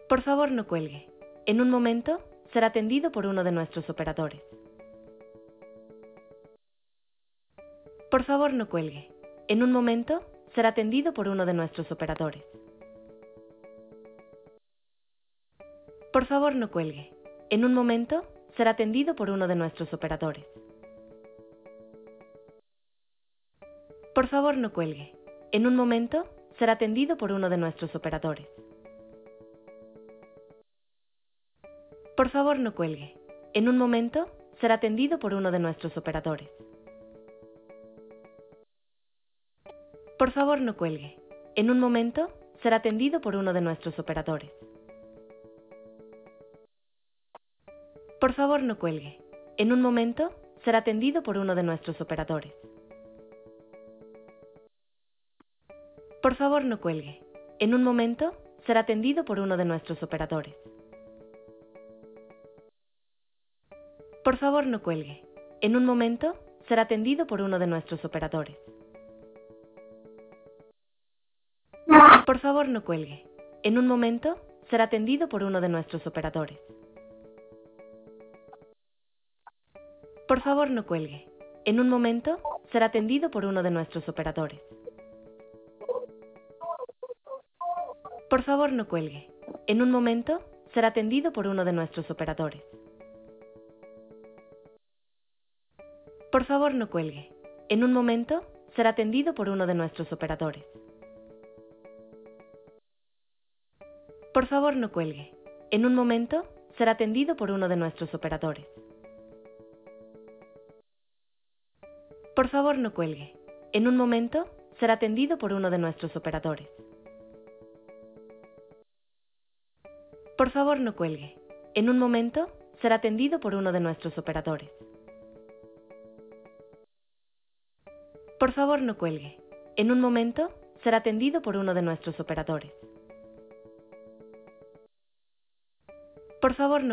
Por favor, no cuelgue. En un momento, será atendido por uno de nuestros operadores. Por favor, no cuelgue. En un momento, será atendido por uno de nuestros operadores. Por favor, no cuelgue. En un momento, será atendido por uno de nuestros operadores. Por favor, no cuelgue. En un momento, será atendido por uno de nuestros operadores. Por favor, no cuelgue. En un momento, será atendido por uno de nuestros operadores. Por favor, no cuelgue. En un momento, será atendido por uno de nuestros operadores. Por favor, no cuelgue. En un momento, será atendido por uno de nuestros operadores. Por favor, no cuelgue. En un momento, será atendido por uno de nuestros operadores. Por favor, no cuelgue. En un momento, será atendido por uno de nuestros operadores. Por favor, no cuelgue. En un momento, será atendido por uno de nuestros operadores. Por favor, no cuelgue. En un momento, será atendido por uno de nuestros operadores. Por favor, no cuelgue. En un momento, será atendido por uno de nuestros operadores. Por favor, no cuelgue. En un momento, será atendido por uno de nuestros operadores. Por favor, no cuelgue. En un momento, será atendido por uno de nuestros operadores. Por favor, no cuelgue. En un momento, será atendido por uno de nuestros operadores. Por favor, no cuelgue. En un momento, será atendido por uno de nuestros operadores. Por favor, no cuelgue. En un momento, será atendido por uno de nuestros operadores. Por favor, no